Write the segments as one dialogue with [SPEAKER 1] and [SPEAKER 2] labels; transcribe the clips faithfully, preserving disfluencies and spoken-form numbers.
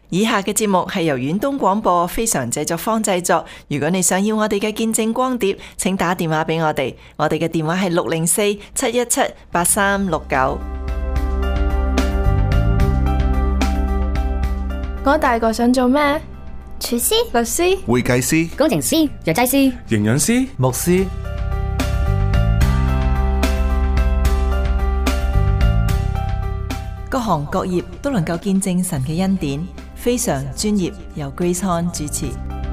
[SPEAKER 1] 以下嘅節目係由遠東廣播非常製作坊製作。如果你想要我哋嘅見證光碟，請打電話俾我哋，我哋嘅電話係六零四七一七八三六九。
[SPEAKER 2] 我大個想做咩？
[SPEAKER 3] 廚師、
[SPEAKER 2] 律師、
[SPEAKER 4] 會計師、
[SPEAKER 3] 工程師、藥劑師、
[SPEAKER 5] 營養師、
[SPEAKER 6] 牧師。
[SPEAKER 1] 各行各業都能夠見證神嘅恩典，非常專業，由 Grace Han 主持。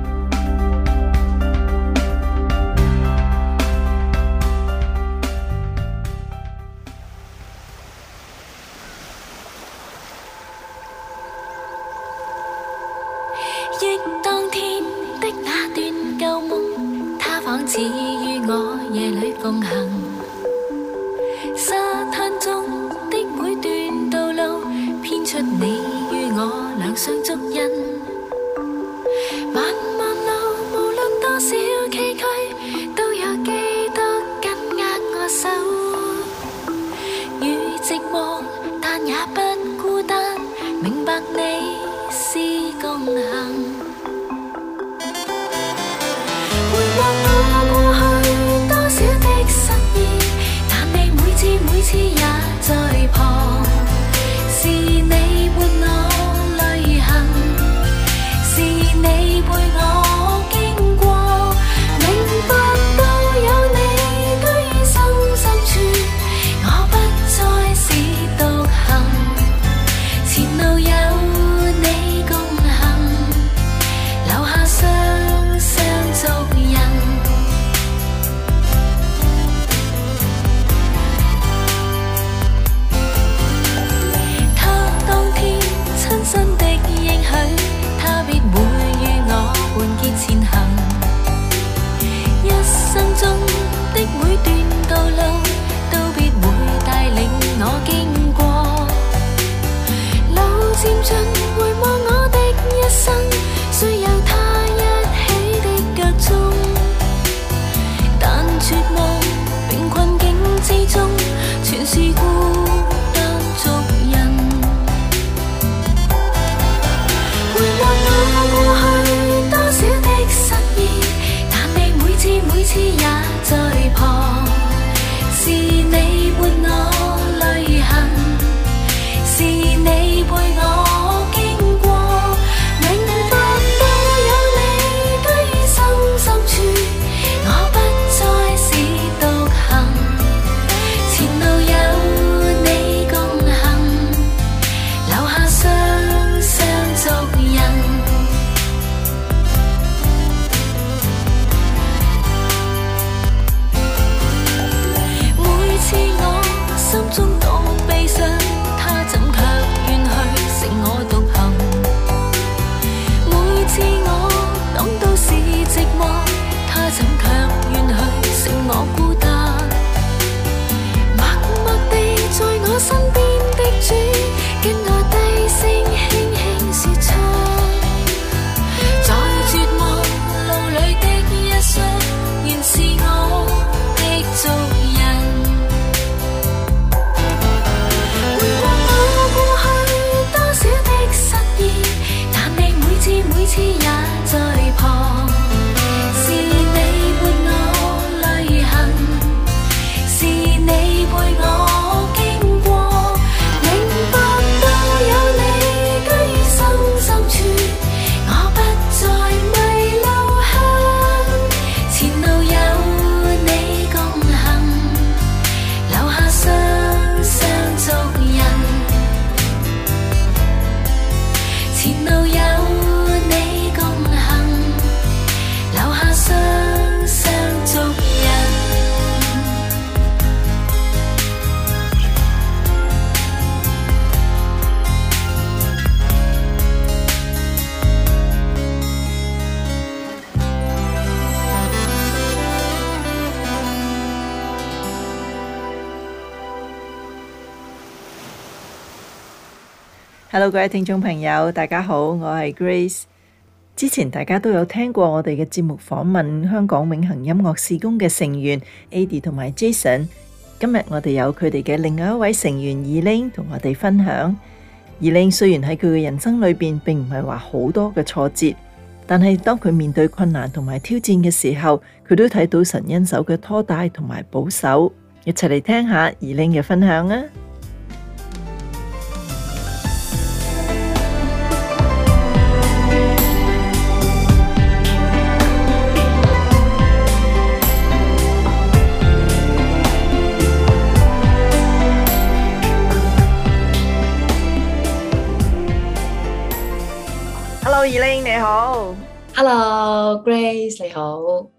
[SPEAKER 7] 憶當天的那段舊夢，它仿似與我夜裏共行。沙灘中的每段道路，編出你與我兩雙足印。漫漫路，無論多少崎嶇，都有基督緊握我手。與寂寞，但也不孤單，明白你是共行。回望我過去多少的失意，但你每次每次也在旁。是你伴我旅行，是你陪我經過，明白到有你居於心深處，我不再是獨行，前路有你共行，留下雙雙足印。他當天親身的應許，他必會與我伴結前行。一生中的每段道路，都必會帶領我經過。路漸盡，回望我的一生，雖有他一起的腳蹤，但絕望並困境之中，全是孤單足印。回望我過去多少的失意，但你每次每次也在旁。是你伴我旅行，是你陪我經過，明白到有你居於心深處，我不再是獨行，前路有你共行，留下雙雙足印。每次我心中多悲傷，他怎卻願去剩我獨行。每次我感到是寂寞，他怎卻願去剩我孤單。默默地在我身邊的主，跟我低聲輕輕說出，在絕望路裏的一雙，原是我的足印。回望我過去多少的失意，但你每次每次也在旁。是你伴我旅行，是你陪我經過，明白到有你居於心深處，我不再迷路向，前路有你共行，留下雙雙足印。前路有你共行，留下雙雙足印。
[SPEAKER 1] Hello， 各位聽眾朋友，大家好，我係 Grace。之前大家都有聽過我哋嘅節目訪問香港永恆音樂事工嘅成員 Adi 同埋 Jason。今日我哋有佢哋嘅另外一位成員 Elaine 同我哋分享。 Elaine 雖然喺佢嘅人生裏邊並唔係話好多嘅挫折，但係當佢面對困難同埋挑戰嘅時候，佢都睇到神恩手嘅拖帶同埋保守。一齊嚟聽下 Elaine 嘅分享啊！Hello，Elaine 你好。
[SPEAKER 2] Hello，Grace 你好。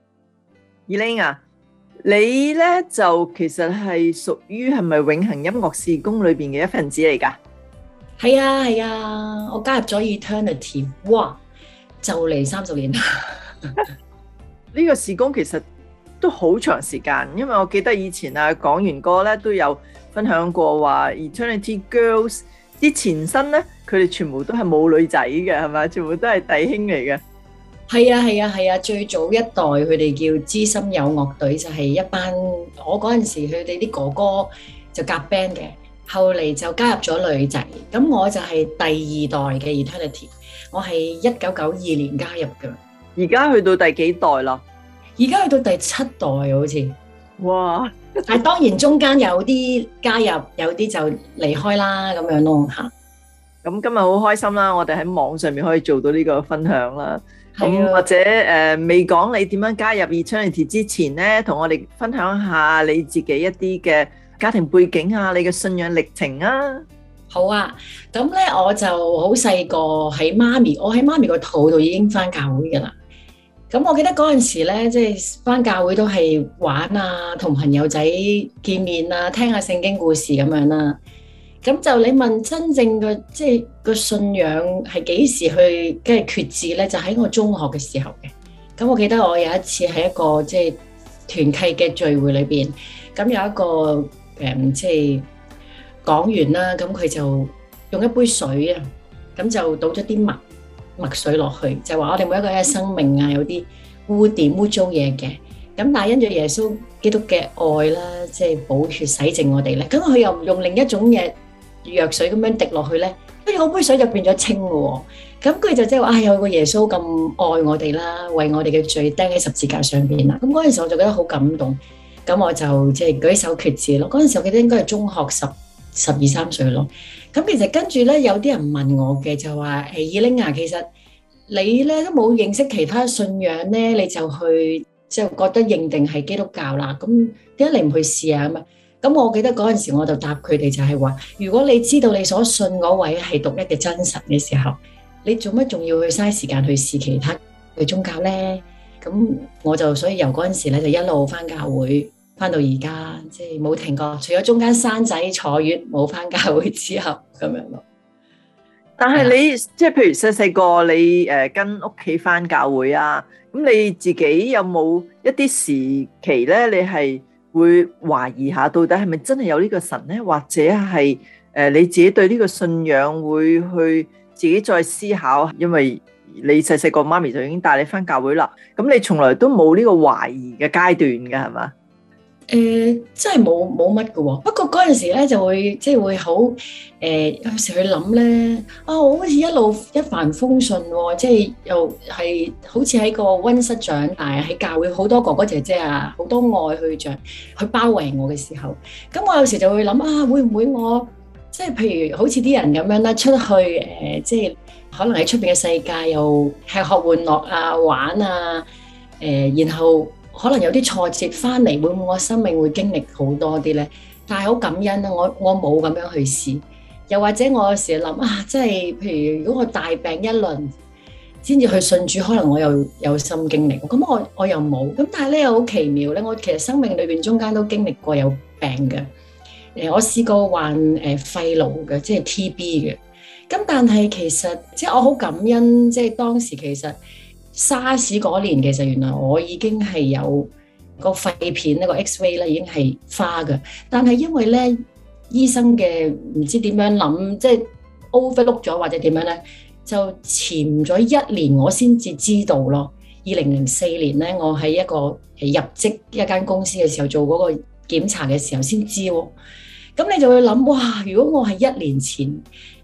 [SPEAKER 1] Elaine 啊，你咧就其實係屬於係咪永恆音樂事工裏邊嘅一份子嚟㗎？
[SPEAKER 2] 係啊係啊，我加入咗 Eternity， 哇，就嚟三十年啦。
[SPEAKER 1] 呢個事工其實都好長時間，因為我記得以前啊講完歌咧都有分享過話 Eternity Girls 啲前身咧，佢哋全部都係冇女仔嘅，係咪？全部都係弟兄嚟嘅。
[SPEAKER 2] 係啊係啊係啊，最早一代佢哋叫知心友樂隊，就係一班我嗰陣時佢哋啲哥哥就夾 band 嘅，後嚟就加入咗女仔，咁我就係第二代嘅 Eternity， 我係一九九二年加入嘅。
[SPEAKER 1] 而家去到第幾代啦？
[SPEAKER 2] 而家去到第七代好似。
[SPEAKER 1] 哇！
[SPEAKER 2] 但係當然中間有啲加入，有啲就離開啦，咁樣咯嚇。
[SPEAKER 1] 咁今日好開心啦，我哋喺網上面可以做到呢個分享啦。咁、啊、或者誒未講你點樣加入 Eternity 之前咧，同我哋分享下你自己一啲嘅家庭背景啊，你嘅信仰歷程啊。
[SPEAKER 2] 好啊，咁咧我就好細個喺媽咪，我喺媽咪個肚度已經返教會㗎啦。咁我記得嗰陣時咧，即係返教會都係玩啊，同朋友仔見面啊，聽下聖經故事咁樣啦。咁就你問真正嘅即係個信仰係幾時去跟住決志咧？就喺我中學嘅時候嘅。咁我記得我有一次喺一個即係團契嘅聚會裏邊，咁有一個誒即係講員啦，咁佢就用一杯水啊，咁就倒咗啲墨墨水落去，就話我哋每一個人嘅生命啊有啲污點污糟嘢嘅。咁但係因著耶穌基督嘅愛啦，即係寶血洗淨我哋咧。咁佢又唔用另一種嘢。藥水咁樣滴落去咧，跟住嗰杯水就變咗清嘅喎。咁佢就即係話：啊，有個耶穌咁愛我哋啦，為我哋嘅罪釘喺十字架上邊啦。咁嗰陣時我就覺得好感動，咁我就即係舉手決志咯。嗰陣時我記得應該係中學十十二三歲咯。咁其實跟住咧有啲人問我嘅就話：誒，Elaine啊，其實你咧都冇認識其他信仰咧，你就去即係覺得認定係基督教啦。咁點解你唔去試下啊嘛？咁我記得嗰陣時我就答佢哋就係話：如果你知道你所信嗰位係獨一嘅真神嘅時候，你做乜仲要去嘥時間去試其他嘅宗教咧？咁我就所以由嗰陣時咧就一路返教會，返到而家即係冇停過，除咗中間生仔坐月冇返教會之後咁樣咯。
[SPEAKER 1] 但係你即係譬如細細個你誒跟屋企返教會啊，咁你自己有冇一啲時期咧？你係會懷疑下到底係咪真係有呢個神呢？或者係誒你自己對呢個信仰會去自己再思考，因為你細細個媽咪就已經帶你返教會啦。咁你從來都冇呢個懷疑嘅階段嘅係嘛？
[SPEAKER 2] 誒，真係冇冇乜嘅喎。不過嗰陣時咧就會即係會好誒，有時去諗咧啊，我好似一路一帆風順喎，即係又係好似喺個溫室長大，喺教會好多哥哥姐姐啊，好多愛去着去包圍我嘅時候，咁我有時就會諗啊，會唔會我即係譬如好似啲人咁樣啦，出去誒，即係可能喺出邊嘅世界又吃喝玩樂啊，玩啊，誒，然後。可能有啲挫折翻嚟，會唔會我生命會經歷好多啲咧？但係好感恩啦，我我冇咁樣去試。又或者我有時諗啊，即係譬如如果我大病一輪先至去信主，可能我又有心經歷。咁我我又冇。咁但係咧又好奇妙咧，我其實生命裏邊中間都經歷過有病嘅。誒，我試過患誒肺癆嘅，即係 T B 嘅。咁但係其實即係我好感恩，即係當時其實。沙士嗰年其實原來我已經係有個肺片呢個 X-ray 咧已經係花嘅，但係因為咧醫生嘅唔知點樣諗，即係 overlook 咗或者點樣咧，就潛咗一年我先至知道咯。二零零四年咧，我喺一個入職一間公司嘅時候做嗰個檢查嘅時候先知喎。咁你就會諗哇，如果我係一年前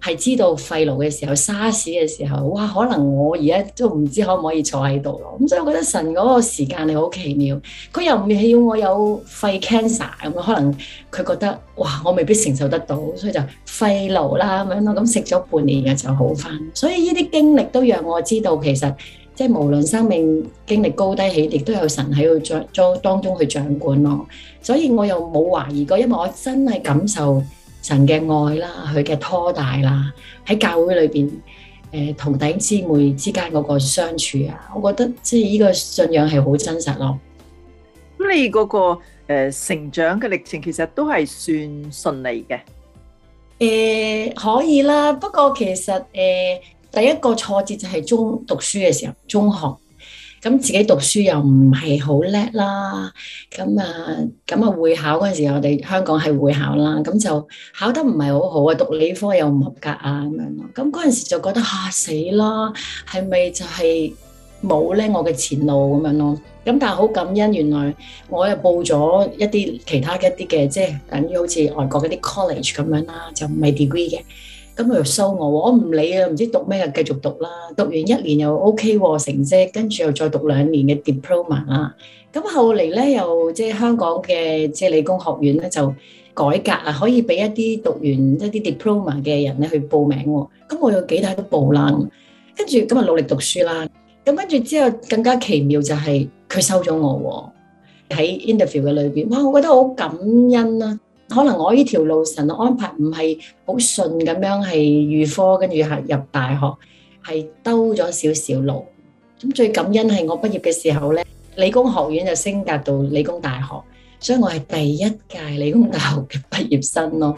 [SPEAKER 2] 係知道肺癆嘅時候、沙士嘅時候，哇！可能我而家都唔知可唔可以坐喺度咯。咁所以我覺得神嗰個時間係好奇妙，佢又唔係要我有肺 cancer 咁，可能佢覺得哇，我未必承受得到，所以就肺癆啦咁樣咯。咁食咗半年嘅就好返。所以呢啲經歷都讓我知道，其實即係無論生命經歷高低起跌，都有神喺度掌當當中去掌管咯。所以我又冇懷疑過，因為我真係感受神嘅愛啦，佢嘅拖帶啦，喺教會裏邊誒同弟兄姊妹之間嗰個相處啊，我覺得即係呢個信仰係好真實咯。
[SPEAKER 1] 咁你嗰個誒成長嘅歷程其實都係算順利嘅。
[SPEAKER 2] 誒可以啦，不過其實誒第一個挫折就係中讀書嘅時候，中學。咁自己讀書又唔係好叻啦，咁啊咁啊會考嗰陣時，我哋香港係會考啦，咁就考得唔係好好啊，讀理科又唔合格啊咁樣咯。咁嗰陣時就覺得嚇死啦，係咪就係冇咧我嘅前路咁樣咯？咁但係好感恩，原來我又報咗一啲其他嘅一啲嘅，即係等於好似外國嗰啲 college 咁樣啦，就唔係 degree 嘅。咁佢又收我，我唔理啊，唔知讀咩就繼續讀啦。讀完一年又 OK 喎成績，跟住又再讀兩年嘅 diploma 啦。咁後嚟咧又即係香港嘅即係理工學院咧就改革啊，可以俾一啲讀完一啲 diploma 嘅人咧去報名喎。咁我有幾大都報啦，跟住咁啊努力讀書啦。咁跟住之後更加奇妙就係佢收咗我喎，喺 interview 嘅裏邊，哇！我覺得好感恩啦。可能我呢條路神嘅安排唔係好順咁樣，係預科跟住係入大學，係兜咗少少路。咁最感恩係我畢業嘅時候咧，理工學院就升格到理工大學，所以我係第一屆理工大學嘅畢業生咯。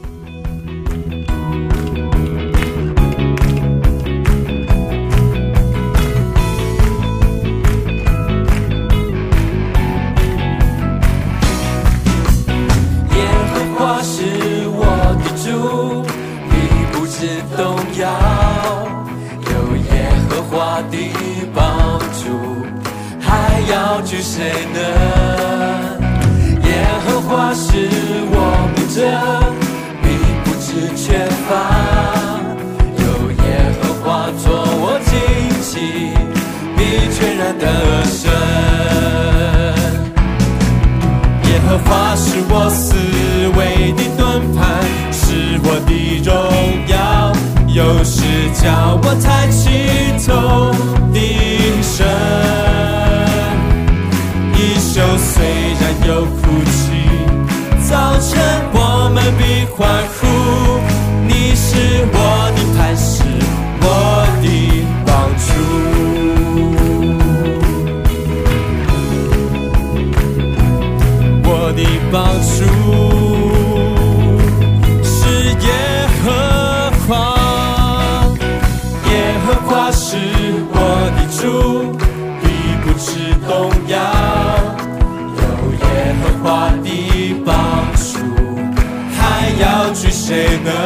[SPEAKER 4] 要惧谁呢？耶和华是我牧者，必不致缺乏。有耶和华作我旌旗，必全然得胜。耶和华是我思维的盾牌，是我的荣耀，有时叫我抬起头定神。就虽然有哭泣，早晨我们必欢呼。你是我的磐石，我的帮助，我的帮助是耶和华，耶和华是我的主，必不致动摇。耶和华的帮助，还要惧谁呢？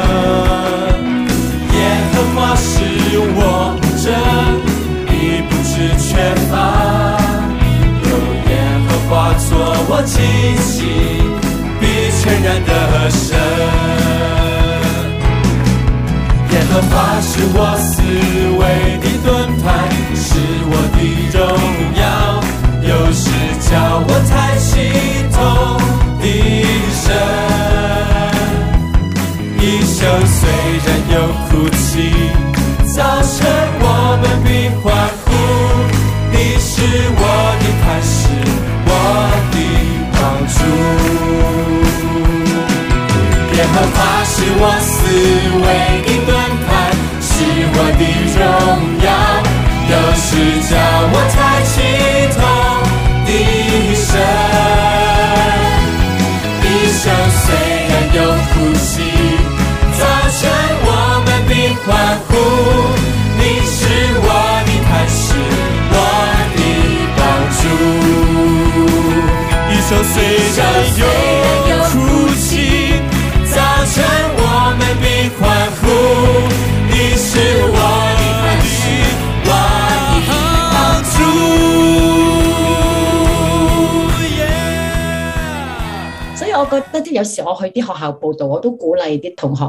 [SPEAKER 4] 耶和华是我牧者，必不致缺乏。有耶和华作我旌旗，必全然得胜。耶和华是我思维的盾牌，是我的荣耀，有时叫我抬起头定神。一宿虽然有哭泣，早晨我们必欢呼。你是我的磐石，我的帮助。耶和华是我思维的盾牌，是我的荣耀，有时叫我抬起头定神。一宿虽然有哭泣，早晨我们必欢呼。你是我的磐石，我的帮助。一宿虽然有哭泣，早晨我们必欢呼。你是我的磐石，我的帮助。
[SPEAKER 2] 所以我覺得啲有時我去啲學校報道，我都鼓勵啲同學，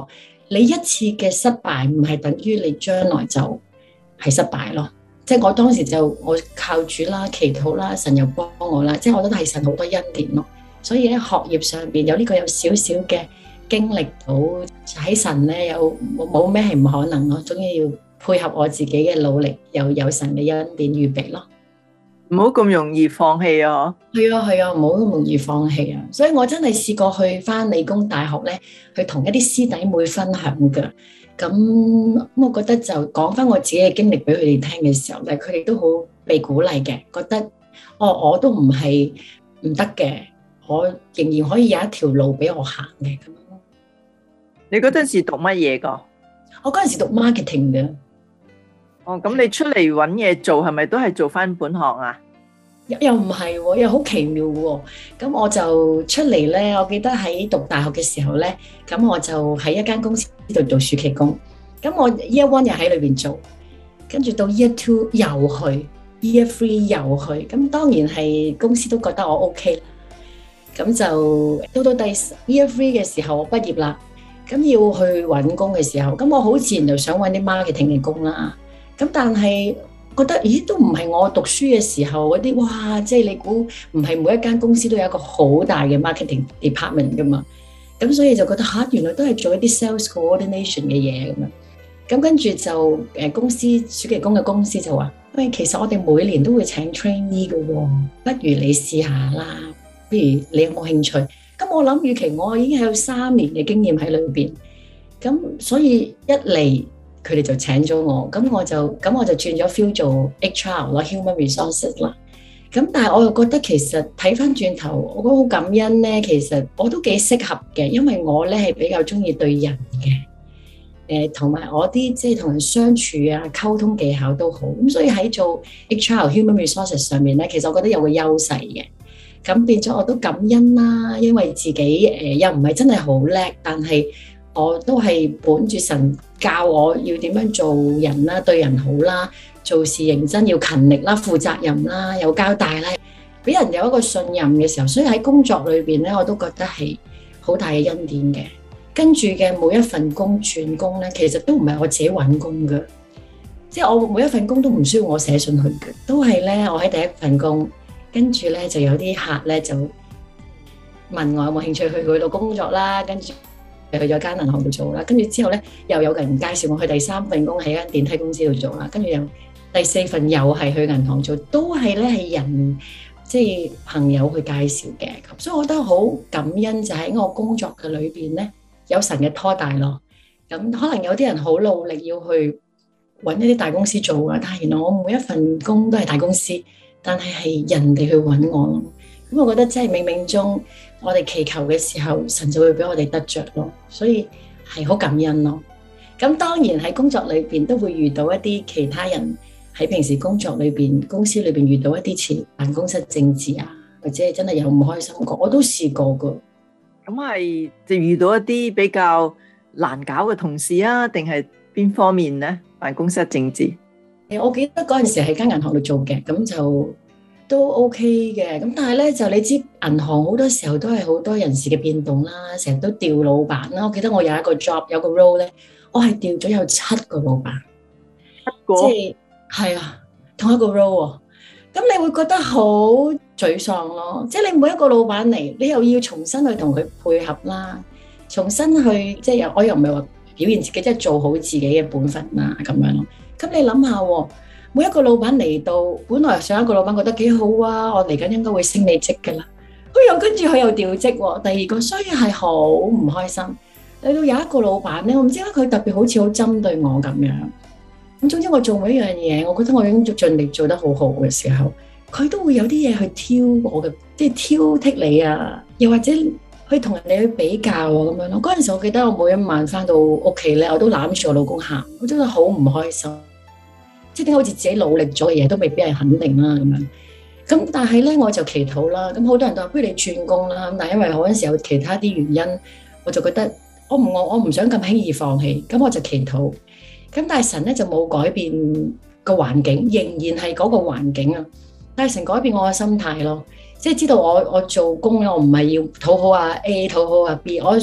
[SPEAKER 2] 你一次嘅失敗唔係等於你將來就係失敗咯。即係我當時就我靠主啦、祈禱啦，神又幫我啦，即係我覺得係神好多恩典咯。所以喺學業上邊有呢個有少少嘅經歷到喺神咧有冇咩係唔可能咯，總之要配合我自己嘅努力，又有神嘅恩典預備咯。
[SPEAKER 1] 唔好咁容易放棄啊！
[SPEAKER 2] 係啊係啊，唔好咁容易放棄啊！所以我真係試過去返理工大學咧，去同一啲師弟妹分享㗎。咁我覺得就講返我自己嘅經歷俾佢哋聽嘅時候咧，佢哋都好被鼓勵嘅，覺得哦我都唔係唔得嘅，我仍然可以有一條路俾我行嘅咁。
[SPEAKER 1] 你嗰陣時讀乜嘢㗎？
[SPEAKER 2] 我嗰陣時讀 marketing 嘅。
[SPEAKER 1] 哦，咁你出嚟揾嘢做係咪都係做翻本行啊？
[SPEAKER 2] 又又唔係喎，又好奇妙喎。咁我就出嚟咧，我記得喺讀大學嘅時候咧，咁我就喺一間公司度做暑期工。咁我 year one 又喺裏邊做，跟住到 year two 又去 ，year three 又去。咁當然係公司都覺得我 OK 啦。咁就到到第 year three 嘅時候，我畢業啦。咁要去揾工嘅時候，咁我好自然就想揾啲 marketing 嘅工啦。咁但係覺得，咦，都唔係我讀書嘅時候嗰啲，哇！即係你估唔係每一間公司都有一個好大嘅 marketing department 噶嘛？咁所以就覺得嚇，原來都係做一啲 sales coordination 嘅嘢咁樣。咁跟住就誒公司暑期工嘅公司就話，喂，其實我哋每年都會請 trainee 嘅喎，不如你試下啦。不如你有冇興趣？咁我諗，與其我已經係有三年嘅經驗喺裏邊，咁所以一嚟佢哋就請咗我，咁我就咁我就轉咗 feel 做 H R 咯 ，human resources 啦。咁但係我又覺得其實睇翻轉頭，我覺得好感恩咧。其實我都幾適合嘅，因為我咧係比較中意對人嘅，誒同埋我啲即係同人相處啊、溝通技巧都好。咁所以喺做 H R human resources 上面咧，其實我覺得有個優勢嘅。咁變咗我都感恩啦，因為自己誒、呃、又唔係真係好叻，但係我都係本住神教我要點樣做人啦，對人好啦，做事認真要勤力啦，負責任啦，有交代啦，俾人有一個信任嘅時候，所以喺工作裏邊咧，我都覺得係好大嘅恩典嘅。跟住嘅每一份工轉工咧，其實都唔係我自己揾工嘅，即係我每一份工都唔需要我寫信去嘅，都係咧我喺第一份工。跟住咧就有啲客咧就問我有冇興趣去佢度工作啦，跟住去咗間銀行度做啦，跟住之後咧又有人介紹我去第三份工喺間電梯公司度做啦，跟住又第四份又係去銀行做，都係咧係人即係朋友去介紹嘅，咁所以我覺得好感恩就喺我工作嘅裏邊咧有神嘅拖帶咯。咁可能有啲人好努力要去揾一啲大公司做啊，但係原來我每一份工都係大公司。但係係人哋去揾我咯，咁我覺得真係冥冥中我哋祈求嘅時候，神就會俾我哋得着咯，所以係好感恩咯。咁當然喺工作裏邊都會遇到一啲其他人喺平時工作裏邊、公司裏邊遇到一啲似辦公室政治啊，或者係真係有唔開心過，我都試過噶。
[SPEAKER 1] 咁係就遇到一啲比較難搞嘅同事啊，定係邊方面呢？辦公室政治？
[SPEAKER 2] 我記得嗰陣時喺間銀行度做嘅，咁就都 OK 嘅。咁但係咧，就你知銀行好多時候都係好多人事嘅變動啦，成日都調老闆啦。我記得我有一個 job 有個 role 咧，我係調咗有七個老闆，
[SPEAKER 1] 七個，
[SPEAKER 2] 即係係啊，同一個 role 喎。咁你會覺得好沮喪咯，即係你每一個老闆嚟，你又要重新去同佢配合啦，重新去即係又我又唔係話表現自己，即係做好自己嘅本分啦咁樣咯。咁你諗下喎，每一個老闆嚟到，本來上一個老闆覺得幾好啊，我嚟緊應該會升你職㗎啦。佢又跟住佢又調職喎，第二個所以係好唔開心。嚟到有一個老闆咧，我唔知點解佢特別好似好針對我咁樣。咁總之我做每一樣嘢，我覺得我已經盡力做得好好嘅時候，佢都會有啲嘢去挑我嘅，即係挑剔你啊，又或者去同人哋去比較啊咁樣咯。嗰陣時我記得我每一晚返到屋企咧，我都攬住我老公喊，我真係好唔開心。即係點解好似自己努力咗嘅嘢都未俾人肯定啦咁樣，咁但係咧我就祈禱啦，咁好多人都話不如你轉工啦，咁但係因為嗰陣時有其他啲原因，我就覺得我唔我我唔想咁輕易放棄，咁我就祈禱，咁但係神咧就冇改變個環境，仍然係嗰個環境啊，但係神改變我嘅心態咯，即係知道我我做工咧，我唔係要討好啊 A 討好啊 B，我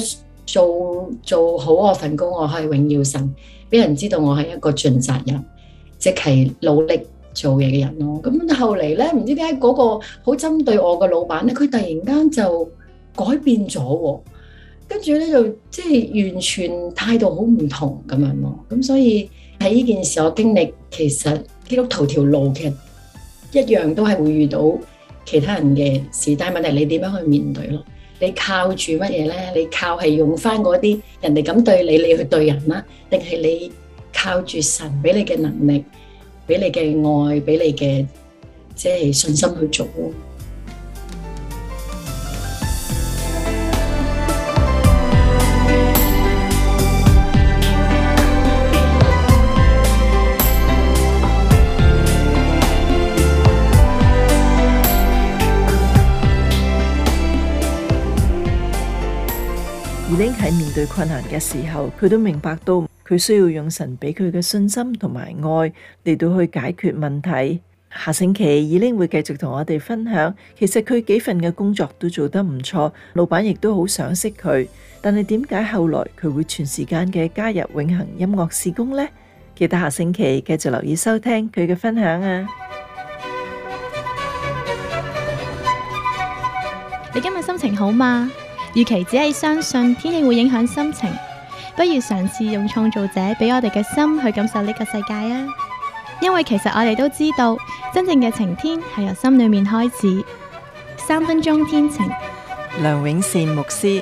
[SPEAKER 2] 做做好我份工，我係榮耀神，俾人知道我係一個盡責人，即係努力做嘢嘅人咯。咁後嚟咧，唔知點解嗰個好針對我嘅老闆咧，佢突然間就改變咗喎，跟住咧就即係完全態度好唔同咁樣咯。咁所以喺呢件事我經歷，其實基督徒條路其實一樣都係會遇到其他人嘅事，但係問題你點樣去面對咯？你靠住乜嘢咧？你靠係用翻嗰啲人哋咁對你，你去對人啦，定係你靠住神俾你嘅能力，俾你嘅愛，俾你嘅即係信心去做？
[SPEAKER 1] Eileen喺面對困難嘅時候，佢都明白到佢需要用神俾佢嘅信心同埋愛嚟到去解決問題。下星期Eileen會繼續同我哋分享，其實佢幾份嘅工作都做得唔錯，老闆亦都好賞識佢。但係點解後來佢會全時間嘅加入永恆音樂事工呢？記得下星期繼續留意收聽佢嘅分享啊！
[SPEAKER 5] 你今日心情好嗎？與其只係相信天氣會影響心情，不如嘗試用創造者俾我哋嘅心去感受呢個世界啊！因為其實我哋都知道，真正嘅晴天係由心裏面開始。三分鐘天晴，
[SPEAKER 1] 梁永善牧師。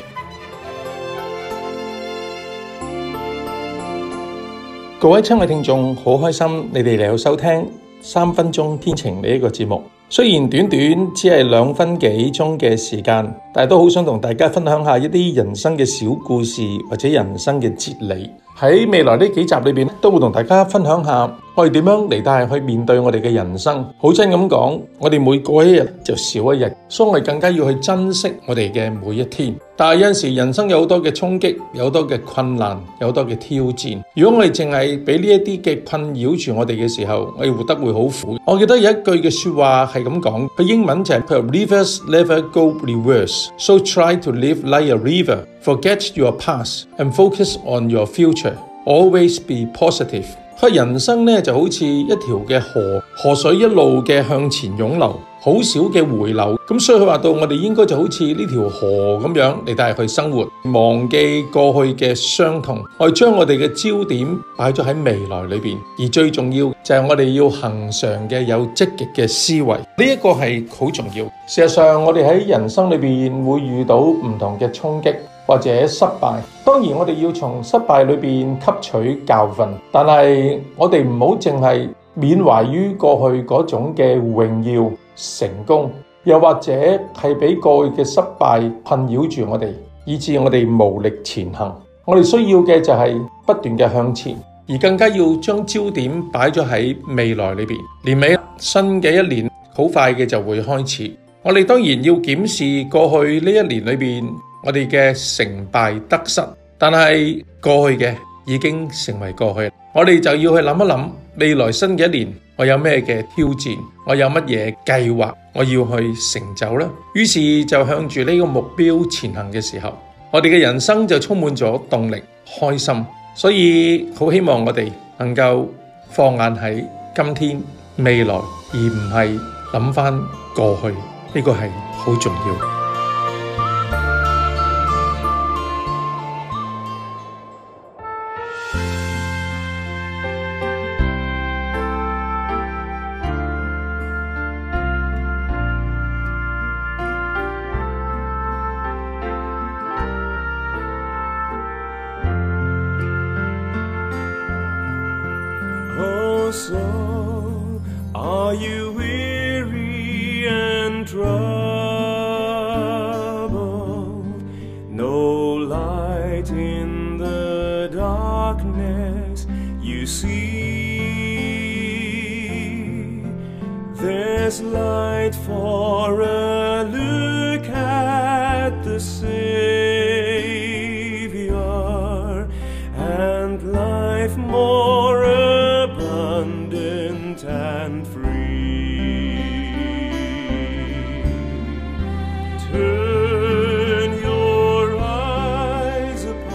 [SPEAKER 6] 各位親愛聽眾，好開心你哋嚟到收聽三分鐘天晴呢一個節目。雖然短短只係兩分幾鐘嘅時間，但係都好想同大家分享下一啲人生嘅小故事或者人生嘅哲理。喺未來呢幾集裏邊，都會同大家分享下我哋點樣嚟到去面對我哋嘅人生。好真咁講，我哋每過一日就少一日，所以我哋更加要去珍惜我哋嘅每一天。但係有陣時人生有好多嘅衝擊，有好多嘅困難，有好多嘅挑戰。如果我哋淨係俾呢一啲嘅困擾住我哋嘅時候，我哋活得會好苦。我記得有一句嘅說話係咁講，佢英文就係、是、佢話 Rivers never go reverse, so try to live like a river. Forget your past and focus on your future. Always be positive. 佢人生咧就好似一條嘅河，河水一路嘅向前湧流，好少嘅回流。咁所以佢話到我哋應該就好似呢條河咁樣嚟帶去生活，忘記過去嘅傷痛，我哋將我哋嘅焦點擺咗喺未來裏邊。而最重要就係我哋要恆常嘅有積極嘅思維，呢一個係好重要。事實上，我哋喺人生裏邊會遇到唔同嘅衝擊或者失敗，當然我哋要從失敗裏邊吸取教訓，但係我哋唔好淨係緬懷於過去嗰種嘅榮耀成功，又或者係俾過去嘅失敗困擾住我哋，以致我哋無力前行。我哋需要嘅就係不斷嘅向前，而更加要將焦點擺咗喺未來裏邊。年尾新嘅一年好快嘅就會開始，我哋當然要檢視過去呢一年裏邊我哋嘅成敗得失，但係過去嘅已經成為過去，我哋就要去諗一諗未來新嘅一年我有咩嘅挑戰，我有乜嘢計劃我要去成就呢？於是就向住呢個目標前行嘅時候，我哋嘅人生就充滿咗動力、開心。所以好希望我哋能夠放眼喺今天、未來，而唔係諗返過去，呢個係好重要。
[SPEAKER 4] So, are you weary and troubled? No light in the darkness you see. There's light for a look at the Savior, and life more abundant and free. Turn your eyes upon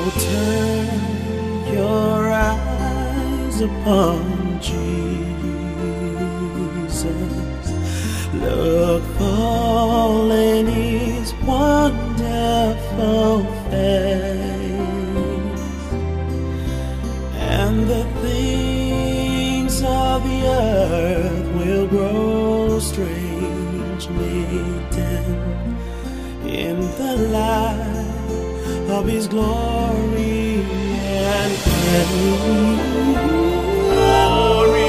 [SPEAKER 4] turn your eyes upon Jesus. Look full in His wonderful face, and the things of the earth will grow strangely dim in the light of His glory and praise. Glory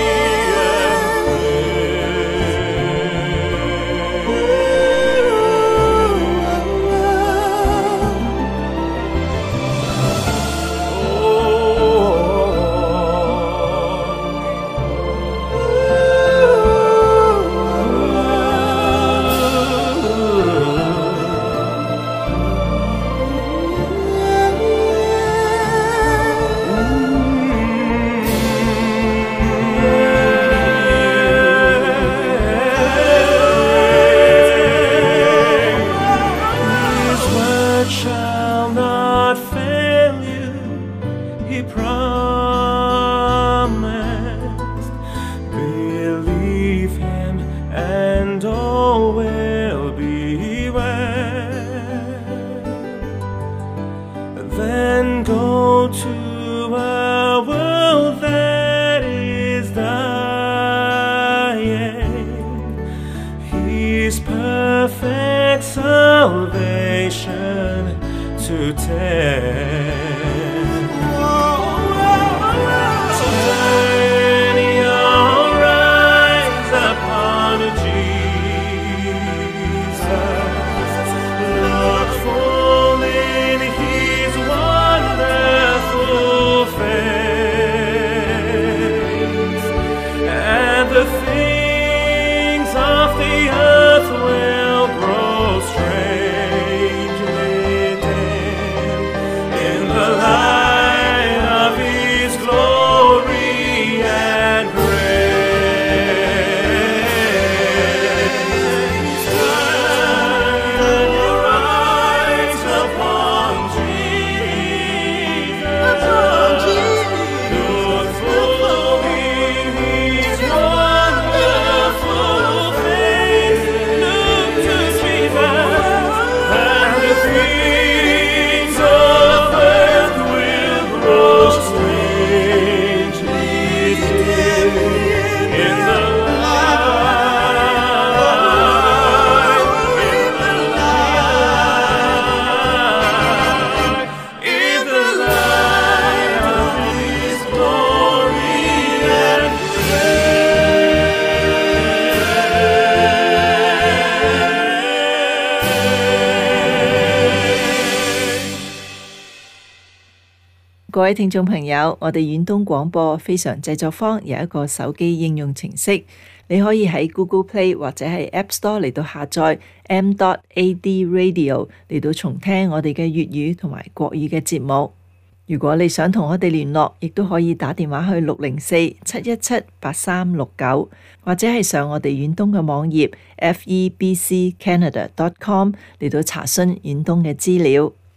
[SPEAKER 1] 各位聽眾朋友，我哋遠東廣播非常製作坊有一個手機應用程式，你可以喺 Google Play 或者係 App Store 嚟到下載 m dot a d radio 嚟到重聽我哋嘅粵語同埋國語嘅節目。如果你想同我哋聯絡，亦都可以打電話去六零四七一七八三六九，或者係上我哋遠東嘅網頁 f e b c canada dot com 嚟到查詢遠東嘅資料。